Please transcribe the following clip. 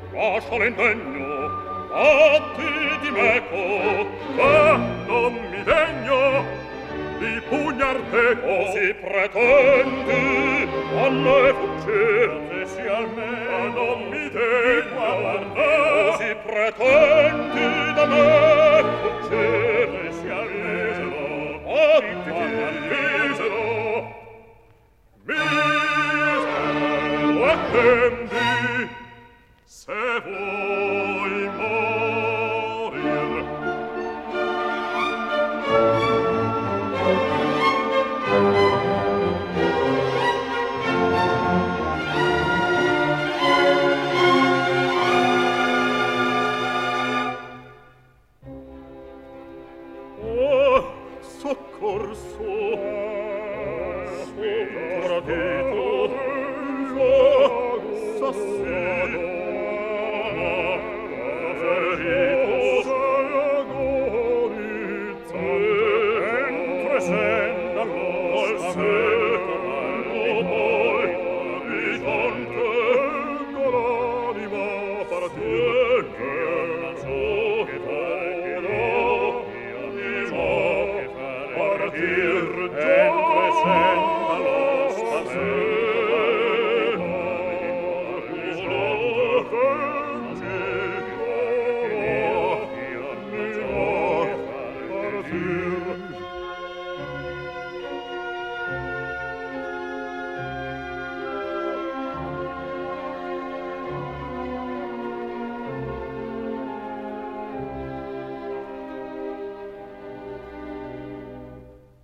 lascia l'indegno, batti di meco, ma non mi degno di pugnar teco. Si pretendi a me fuggire, si al me, ma non mi degno. Si pretendi da me fuggire, si al me, misero, misero, attendi, se vuoi morire.